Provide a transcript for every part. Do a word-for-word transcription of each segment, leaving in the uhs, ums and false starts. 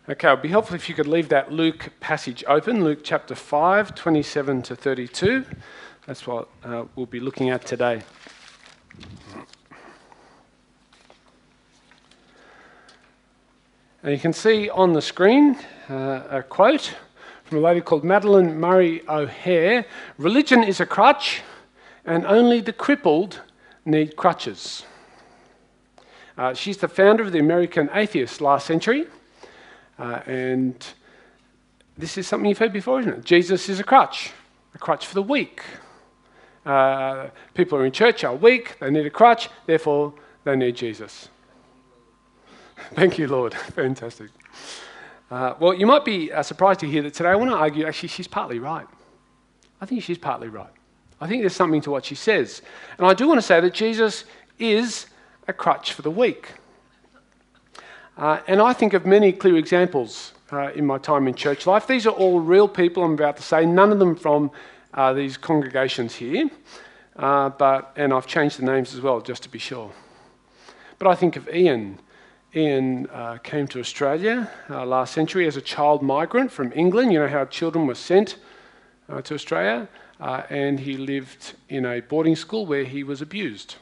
Okay, it would be helpful if you could leave that Luke passage open, Luke chapter five, twenty-seven to thirty-two. That's what uh, we'll be looking at today. And you can see on the screen uh, a quote from a lady called Madeline Murray O'Hare. "Religion is a crutch, and only the crippled need crutches." Uh, she's the founder of the American Atheists last century. Uh, and this is something you've heard before, isn't it? Jesus is a crutch, a crutch for the weak. Uh, people who are in church are weak, they need a crutch, therefore they need Jesus. Thank you, Lord. Fantastic. Uh, well, you might be uh, surprised to hear that today I want to argue actually she's partly right. I think she's partly right. I think there's something to what she says. And I do want to say that Jesus is a crutch for the weak. Uh, and I think of many clear examples uh, in my time in church life. These are all real people, I'm about to say, none of them from uh, these congregations here. Uh, but and I've changed the names as well, just to be sure. But I think of Ian. Ian uh, came to Australia uh, last century as a child migrant from England. You know how children were sent uh, to Australia. Uh, and he lived in a boarding school where he was abused.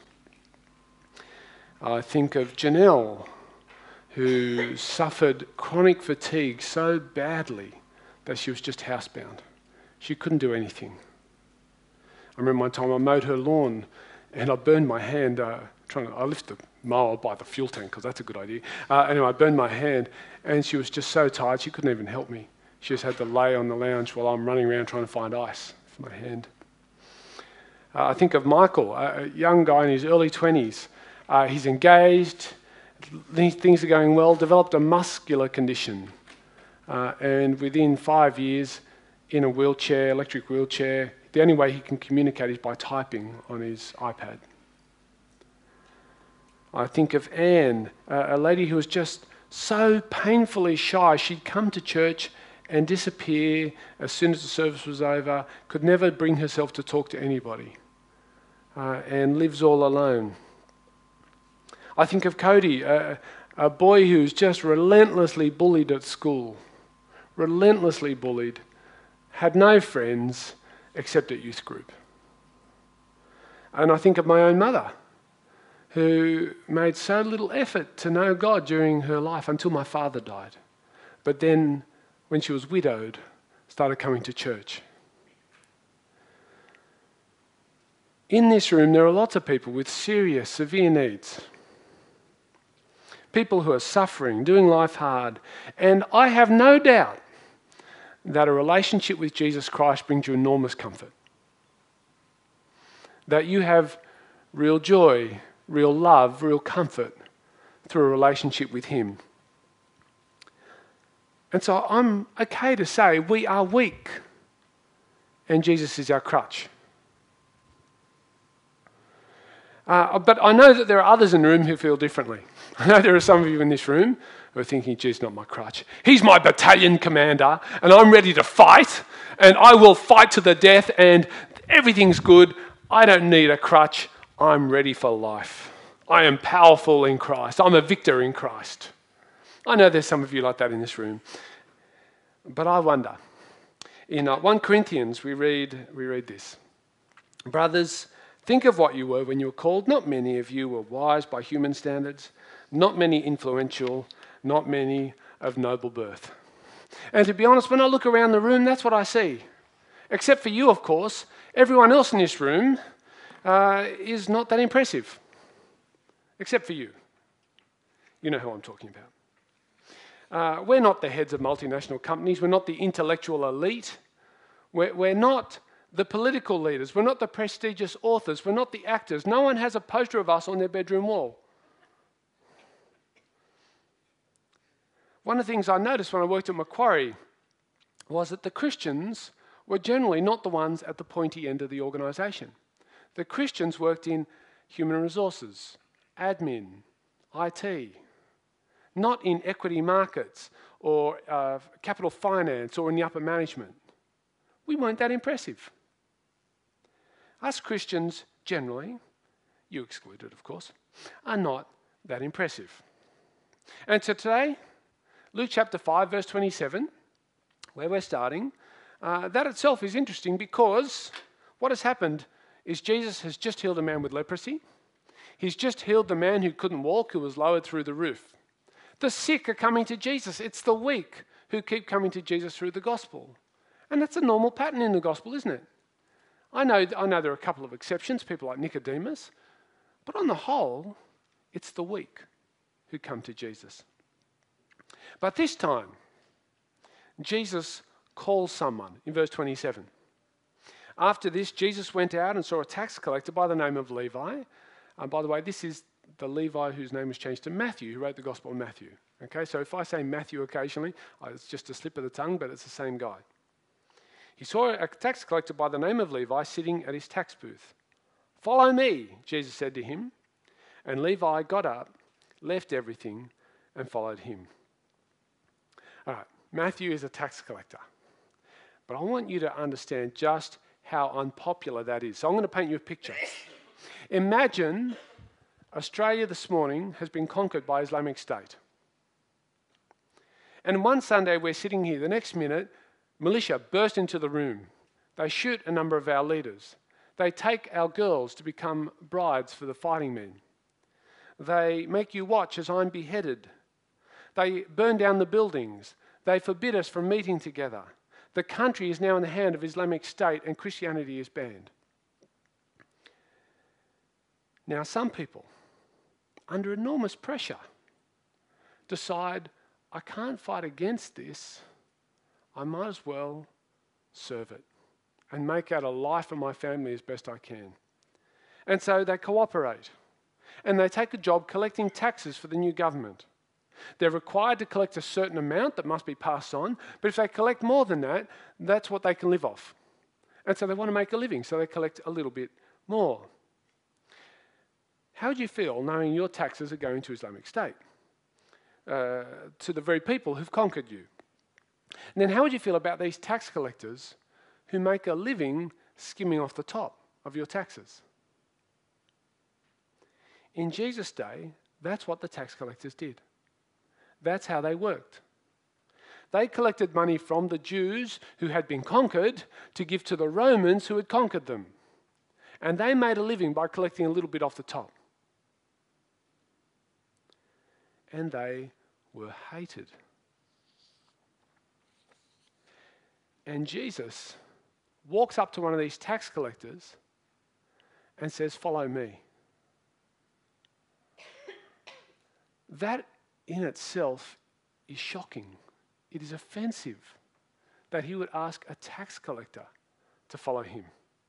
I think of Janelle, who suffered chronic fatigue so badly that she was just housebound. She couldn't do anything. I remember one time I mowed her lawn and I burned my hand uh, trying to, I lifted the mower by the fuel tank because that's a good idea. Uh, anyway, I burned my hand and she was just so tired she couldn't even help me. She just had to lay on the lounge while I'm running around trying to find ice for my hand. Uh, I think of Michael, a young guy in his early twenties. Uh, he's engaged, things are going well, developed a muscular condition. Uh, and within five years, in a wheelchair, electric wheelchair, the only way he can communicate is by typing on his iPad. I think of Anne, a lady who was just so painfully shy. She'd come to church and disappear as soon as the service was over, could never bring herself to talk to anybody, uh, and lives all alone. I think of Cody, a, a boy who's just relentlessly bullied at school, relentlessly bullied, had no friends except at youth group. And I think of my own mother, who made so little effort to know God during her life until my father died. But then, when she was widowed, started coming to church. In this room, there are lots of people with serious, severe needs. People who are suffering, doing life hard. And I have no doubt that a relationship with Jesus Christ brings you enormous comfort. That you have real joy, real love, real comfort through a relationship with Him. And so I'm okay to say we are weak and Jesus is our crutch. Uh, but I know that there are others in the room who feel differently. I know there are some of you in this room who are thinking, geez, not my crutch. He's my battalion commander and I'm ready to fight and I will fight to the death and everything's good. I don't need a crutch. I'm ready for life. I am powerful in Christ. I'm a victor in Christ. I know there's some of you like that in this room. But I wonder. In uh, First Corinthians, we read, we read this. Brothers, think of what you were when you were called. Not many of you were wise by human standards. Not many influential. Not many of noble birth. And to be honest, when I look around the room, that's what I see. Except for you, of course. Everyone else in this room uh, is not that impressive. Except for you. You know who I'm talking about. Uh, we're not the heads of multinational companies. We're not the intellectual elite. We're, we're not the political leaders. We're not the prestigious authors. We're not the actors. No one has a poster of us on their bedroom wall. One of the things I noticed when I worked at Macquarie was that the Christians were generally not the ones at the pointy end of the organisation. The Christians worked in human resources, admin, I T, not in equity markets or uh, capital finance or in the upper management. We weren't that impressive. Us Christians, generally, you excluded of course, are not that impressive. And so today, Luke chapter five, verse twenty-seven, where we're starting, uh, that itself is interesting because what has happened is Jesus has just healed a man with leprosy. He's just healed the man who couldn't walk, who was lowered through the roof. The sick are coming to Jesus. It's the weak who keep coming to Jesus through the gospel. And that's a normal pattern in the gospel, isn't it? I know, I know there are a couple of exceptions, people like Nicodemus, but on the whole, it's the weak who come to Jesus. But this time, Jesus calls someone in verse twenty-seven. After this, Jesus went out and saw a tax collector by the name of Levi. And by the way, this is the Levi whose name was changed to Matthew, who wrote the Gospel of Matthew. Okay, so if I say Matthew occasionally, it's just a slip of the tongue, but it's the same guy. He saw a tax collector by the name of Levi sitting at his tax booth. "Follow me," Jesus said to him. And Levi got up, left everything, and followed him. All right, Matthew is a tax collector. But I want you to understand just how unpopular that is. So I'm going to paint you a picture. Imagine Australia this morning has been conquered by Islamic State. And one Sunday we're sitting here, the next minute, militia burst into the room. They shoot a number of our leaders. They take our girls to become brides for the fighting men. They make you watch as I'm beheaded. They burn down the buildings. They forbid us from meeting together. The country is now in the hand of Islamic State and Christianity is banned. Now, some people, under enormous pressure, decide, I can't fight against this. I might as well serve it and make out a life for my family as best I can. And so they cooperate. And they take a job collecting taxes for the new government. They're required to collect a certain amount that must be passed on, but if they collect more than that, that's what they can live off. And so they want to make a living, so they collect a little bit more. How would you feel knowing your taxes are going to Islamic State, uh, to the very people who've conquered you? And then how would you feel about these tax collectors who make a living skimming off the top of your taxes? In Jesus' day, that's what the tax collectors did. That's how they worked. They collected money from the Jews who had been conquered to give to the Romans who had conquered them. And they made a living by collecting a little bit off the top. And they were hated. And Jesus walks up to one of these tax collectors and says, "Follow me." That in itself is shocking. It is offensive that he would ask a tax collector to follow him.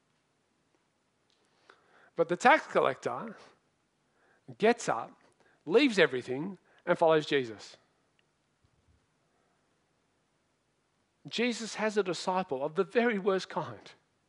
But the tax collector gets up, leaves everything, and follows Jesus. Jesus has a disciple of the very worst kind.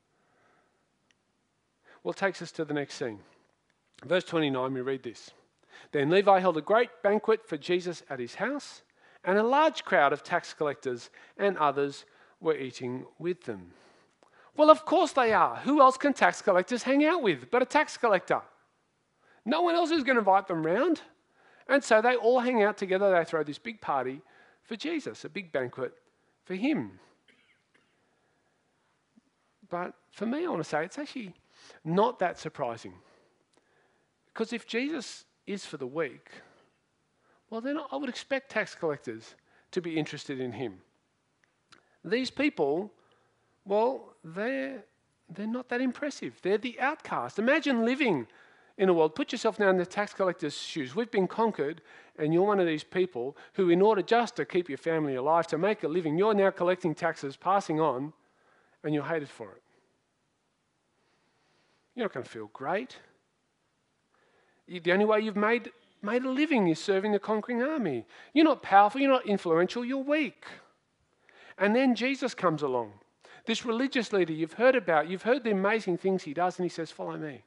Well, it takes us to the next scene. Verse twenty-nine, we read this. Then Levi held a great banquet for Jesus at his house, and a large crowd of tax collectors and others were eating with them. Well, of course they are. Who else can tax collectors hang out with but a tax collector? No one else is going to invite them round. And so they all hang out together. They throw this big party for Jesus, a big banquet for him. But for me, I want to say it's actually not that surprising. Because if Jesus is for the weak, well, then I would expect tax collectors to be interested in him. These people, well, they're, they're not that impressive. They're the outcast. Imagine living in a world, put yourself now in the tax collector's shoes. We've been conquered, and you're one of these people who, in order just to keep your family alive, to make a living, you're now collecting taxes, passing on, and you're hated for it. You're not going to feel great. The only way you've made, made a living is serving the conquering army. You're not powerful, you're not influential, you're weak. And then Jesus comes along. This religious leader you've heard about, you've heard the amazing things he does, and he says, "Follow me."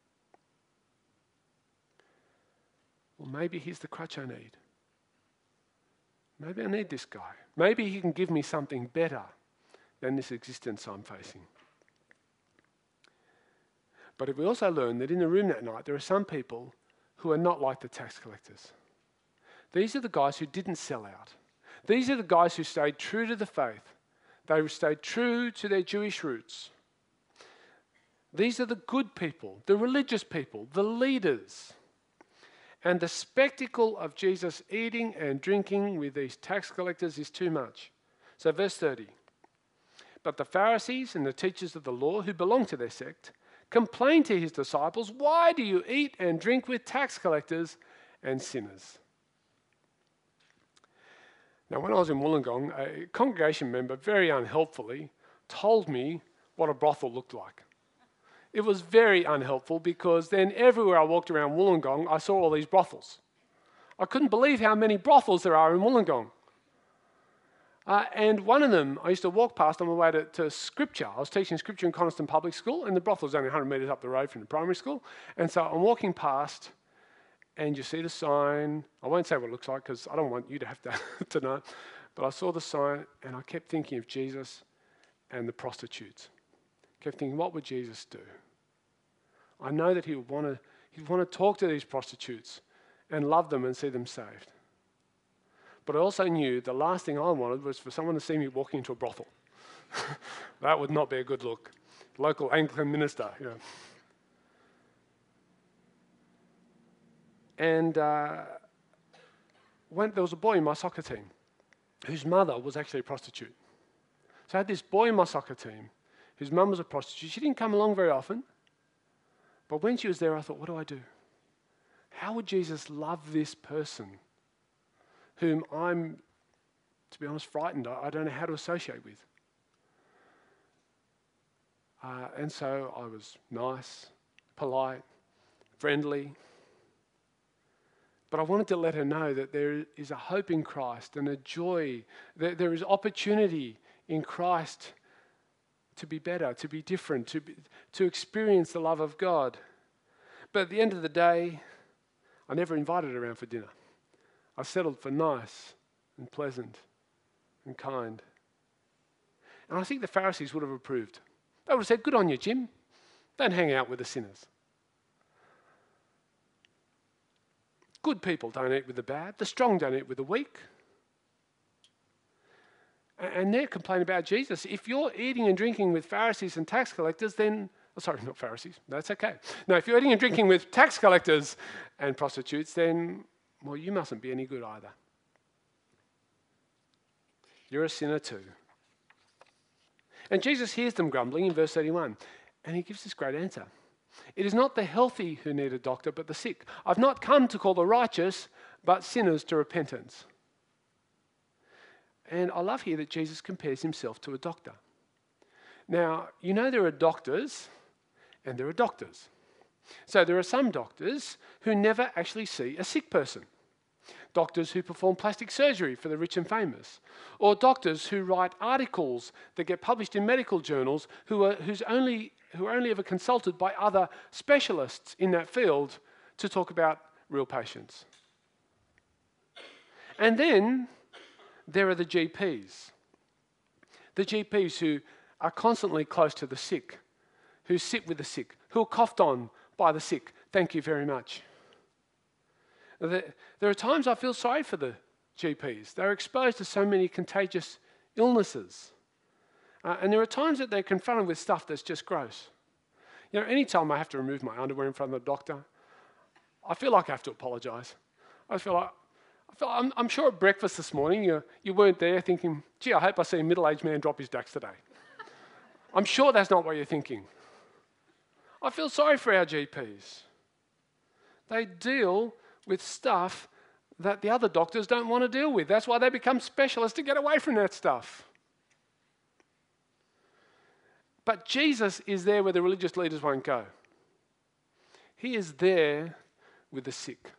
Well, maybe he's the crutch I need. Maybe I need this guy. Maybe he can give me something better than this existence I'm facing. But we also learn that in the room that night, there are some people who are not like the tax collectors. These are the guys who didn't sell out. These are the guys who stayed true to the faith. They stayed true to their Jewish roots. These are the good people, the religious people, the leaders. And the spectacle of Jesus eating and drinking with these tax collectors is too much. So verse thirty. But the Pharisees and the teachers of the law who belonged to their sect complained to his disciples, "Why do you eat and drink with tax collectors and sinners?" Now, when I was in Wollongong, a congregation member very unhelpfully told me what a brothel looked like. It was very unhelpful because then everywhere I walked around Wollongong, I saw all these brothels. I couldn't believe how many brothels there are in Wollongong. Uh, and one of them, I used to walk past on my way to, to Scripture. I was teaching Scripture in Coniston Public School, and the brothel was only one hundred metres up the road from the primary school. And so I'm walking past, and you see the sign. I won't say what it looks like because I don't want you to have to, to know. But I saw the sign, and I kept thinking of Jesus and the prostitutes. I kept thinking, what would Jesus do? I know that he would want to, he'd want to talk to these prostitutes and love them and see them saved. But I also knew the last thing I wanted was for someone to see me walking into a brothel. That would not be a good look. Local Anglican minister, you know. And uh, when there was a boy in my soccer team whose mother was actually a prostitute. So I had this boy in my soccer team whose mum was a prostitute. She didn't come along very often. But when she was there, I thought, what do I do? How would Jesus love this person whom I'm, to be honest, frightened? I don't know how to associate with. Uh, and so I was nice, polite, friendly. But I wanted to let her know that there is a hope in Christ and a joy. That there is opportunity in Christ to be better, to be different, to be, to experience the love of God. But at the end of the day, I never invited her around for dinner. I settled for nice and pleasant and kind. And I think the Pharisees would have approved. They would have said, good on you, Jim. Don't hang out with the sinners. Good people don't eat with the bad. The strong don't eat with the weak. And they're complaining about Jesus. If you're eating and drinking with Pharisees and tax collectors, then, oh, sorry, not Pharisees, that's okay. No, if you're eating and drinking with tax collectors and prostitutes, then, well, you mustn't be any good either. You're a sinner too. And Jesus hears them grumbling in verse thirty-one, and he gives this great answer. It is not the healthy who need a doctor, but the sick. I've not come to call the righteous, but sinners to repentance. And I love here that Jesus compares himself to a doctor. Now, you know there are doctors and there are doctors. So there are some doctors who never actually see a sick person. Doctors who perform plastic surgery for the rich and famous. Or doctors who write articles that get published in medical journals who are, who's only, who are only ever consulted by other specialists in that field to talk about real patients. And then there are the G Ps. The G Ps who are constantly close to the sick, who sit with the sick, who are coughed on by the sick. Thank you very much. There are times I feel sorry for the G Ps. They're exposed to so many contagious illnesses. Uh, and there are times that they're confronted with stuff that's just gross. You know, any time I have to remove my underwear in front of the doctor, I feel like I have to apologise. I feel like, I feel, I'm, I'm sure at breakfast this morning you, you weren't there thinking, gee, I hope I see a middle-aged man drop his dax today. I'm sure that's not what you're thinking. I feel sorry for our G Ps. They deal with stuff that the other doctors don't want to deal with. That's why they become specialists to get away from that stuff. But Jesus is there where the religious leaders won't go. He is there with the sick.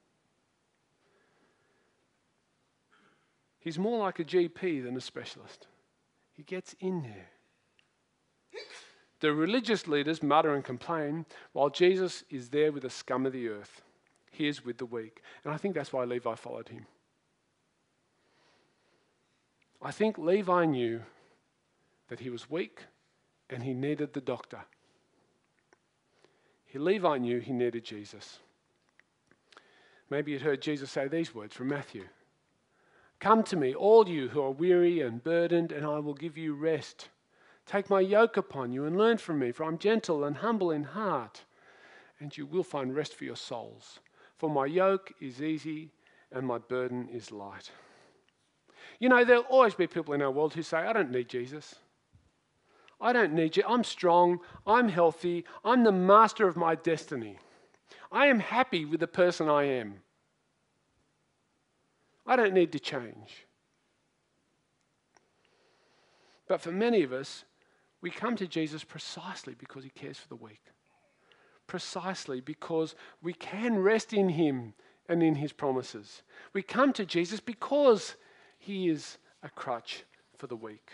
He's more like a G P than a specialist. He gets in there. The religious leaders mutter and complain, while Jesus is there with the scum of the earth. He is with the weak. And I think that's why Levi followed him. I think Levi knew that he was weak and he needed the doctor. He, Levi knew he needed Jesus. Maybe he'd heard Jesus say these words from Matthew. Come to me, all you who are weary and burdened, and I will give you rest. Take my yoke upon you and learn from me, for I'm gentle and humble in heart, and you will find rest for your souls. For my yoke is easy and my burden is light. You know, there'll always be people in our world who say, I don't need Jesus. I don't need you. I'm strong. I'm healthy. I'm the master of my destiny. I am happy with the person I am. I don't need to change. But for many of us, we come to Jesus precisely because he cares for the weak. Precisely because we can rest in him and in his promises. We come to Jesus because he is a crutch for the weak.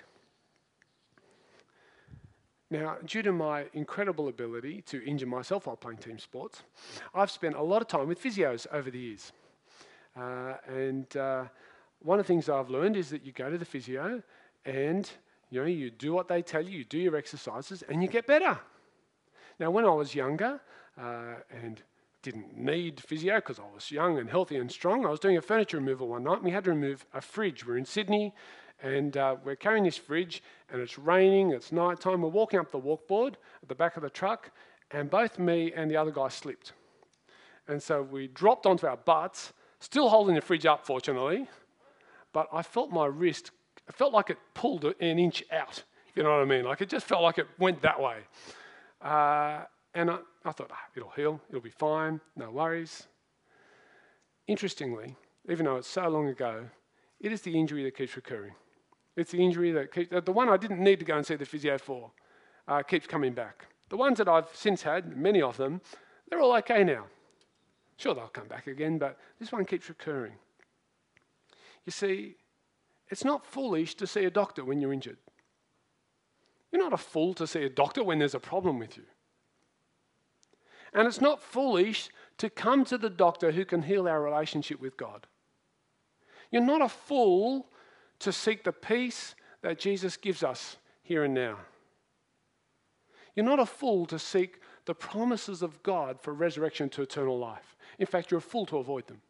Now, due to my incredible ability to injure myself while playing team sports, I've spent a lot of time with physios over the years. Uh, and uh, one of the things I've learned is that you go to the physio and you know you do what they tell you, you do your exercises, and you get better. Now, when I was younger uh, and didn't need physio because I was young and healthy and strong, I was doing a furniture removal one night and we had to remove a fridge. We're in Sydney and uh, we're carrying this fridge and it's raining, it's night time. We're walking up the walkboard at the back of the truck and both me and the other guy slipped. And so we dropped onto our butts, still holding the fridge up, fortunately, but I felt my wrist, it felt like it pulled an inch out, if you know what I mean. Like it just felt like it went that way. Uh, and I, I thought, ah, it'll heal, it'll be fine, no worries. Interestingly, even though it's so long ago, it is the injury that keeps recurring. It's the injury that keeps, the one I didn't need to go and see the physio for, uh, keeps coming back. The ones that I've since had, many of them, they're all okay now. Sure, they'll come back again, but this one keeps recurring. You see, it's not foolish to see a doctor when you're injured. You're not a fool to see a doctor when there's a problem with you. And it's not foolish to come to the doctor who can heal our relationship with God. You're not a fool to seek the peace that Jesus gives us here and now. You're not a fool to seek the promises of God for resurrection to eternal life. In fact, you're a fool to avoid them.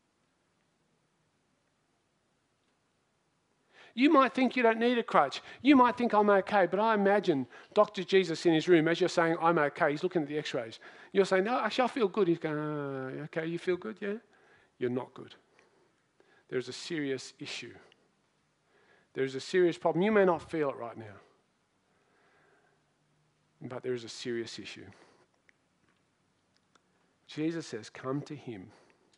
You might think you don't need a crutch. You might think I'm okay, but I imagine Doctor Jesus in his room, as you're saying, I'm okay, he's looking at the x-rays. You're saying, no, actually I feel good. He's going, oh, okay, you feel good, yeah? You're not good. There's a serious issue. There's a serious problem. You may not feel it right now, but there is a serious issue. Jesus says, come to him.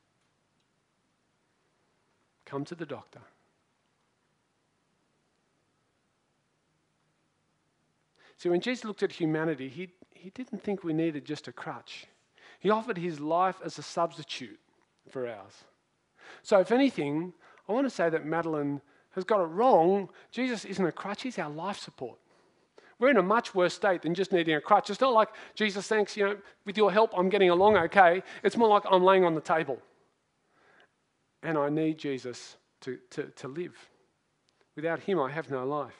Come to the doctor. See, when Jesus looked at humanity, he, he didn't think we needed just a crutch. He offered his life as a substitute for ours. So if anything, I want to say that Madeline has got it wrong. Jesus isn't a crutch, he's our life support. We're in a much worse state than just needing a crutch. It's not like, Jesus, thanks, you know, with your help, I'm getting along okay. It's more like I'm laying on the table. And I need Jesus to, to, to live. Without him, I have no life.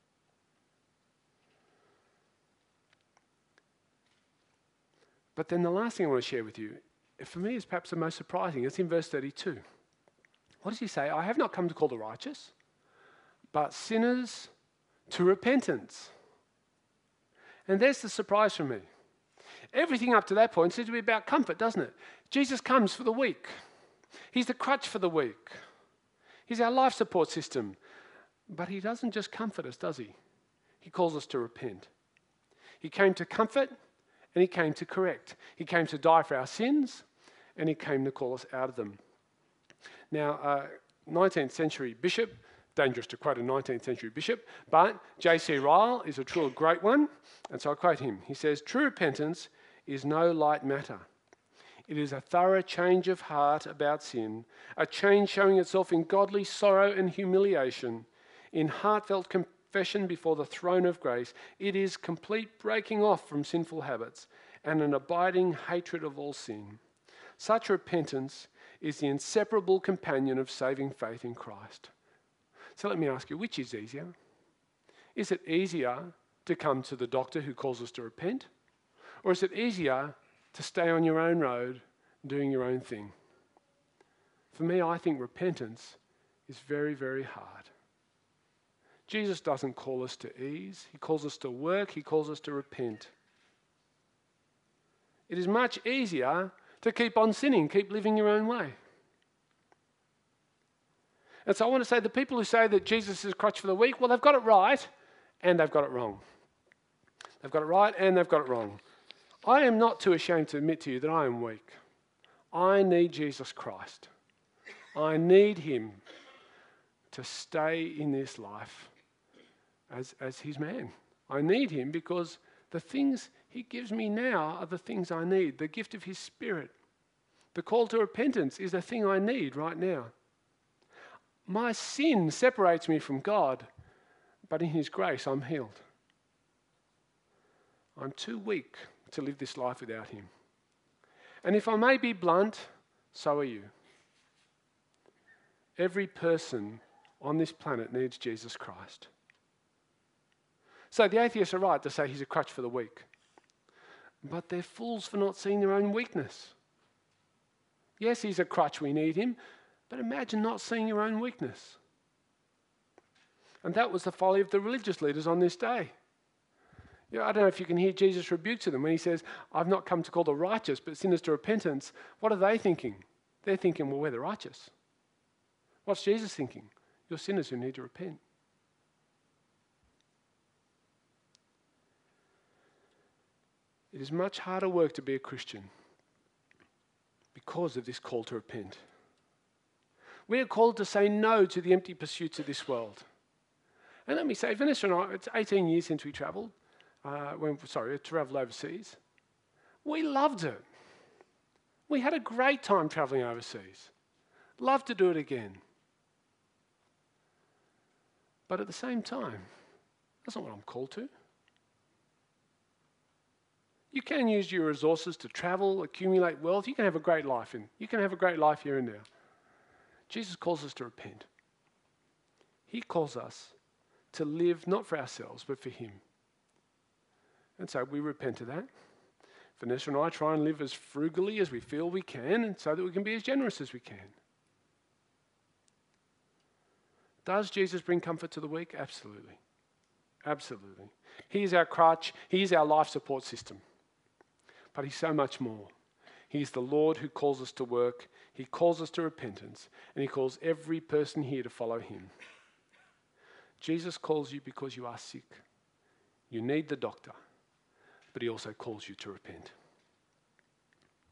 But then the last thing I want to share with you, for me, is perhaps the most surprising. It's in verse thirty-two. What does he say? I have not come to call the righteous, but sinners to repentance. And there's the surprise for me. Everything up to that point seems to be about comfort, doesn't it? Jesus comes for the weak. He's the crutch for the weak. He's our life support system. But he doesn't just comfort us, does he? He calls us to repent. He came to comfort and he came to correct. He came to die for our sins and he came to call us out of them. Now, uh, nineteenth century bishop, dangerous to quote a nineteenth century bishop, but J C Ryle is a truly great one, and so I quote him. He says, true repentance is no light matter. It is a thorough change of heart about sin, a change showing itself in godly sorrow and humiliation, in heartfelt confession before the throne of grace. It is complete breaking off from sinful habits and an abiding hatred of all sin. Such repentance is the inseparable companion of saving faith in Christ. So let me ask you, which is easier? Is it easier to come to the doctor who calls us to repent? Or is it easier to stay on your own road doing your own thing? For me, I think repentance is very, very hard. Jesus doesn't call us to ease. He calls us to work. He calls us to repent. It is much easier to keep on sinning, keep living your own way. And so I want to say the people who say that Jesus is a crutch for the weak, well, they've got it right and they've got it wrong. They've got it right and they've got it wrong. I am not too ashamed to admit to you that I am weak. I need Jesus Christ. I need him to stay in this life as, as his man. I need him because the things he gives me now are the things I need. The gift of his Spirit. The call to repentance is the thing I need right now. My sin separates me from God, but in his grace I'm healed. I'm too weak to live this life without him. And if I may be blunt, so are you. Every person on this planet needs Jesus Christ. So the atheists are right to say he's a crutch for the weak. But they're fools for not seeing their own weakness. Yes, he's a crutch, we need him, but imagine not seeing your own weakness. And that was the folly of the religious leaders on this day. You know, I don't know if you can hear Jesus' rebuke to them when he says, I've not come to call the righteous, but sinners to repentance. What are they thinking? They're thinking, well, we're the righteous. What's Jesus thinking? You're sinners who need to repent. It is much harder work to be a Christian because of this call to repent. We are called to say no to the empty pursuits of this world. And let me say, Vanessa and I, it's eighteen years since we travelled. Uh, when, sorry, travelled overseas. We loved it. We had a great time travelling overseas. Love to do it again. But at the same time, that's not what I'm called to. You can use your resources to travel, accumulate wealth. You can have a great life in. You can have a great life here and now. Jesus calls us to repent. He calls us to live not for ourselves, but for him. And so we repent of that. Vanessa and I try and live as frugally as we feel we can, and so that we can be as generous as we can. Does Jesus bring comfort to the weak? Absolutely. Absolutely. He is our crutch. He is our life support system. But he's so much more. He's the Lord who calls us to work. He calls us to repentance. And he calls every person here to follow him. Jesus calls you because you are sick. You need the doctor. But he also calls you to repent.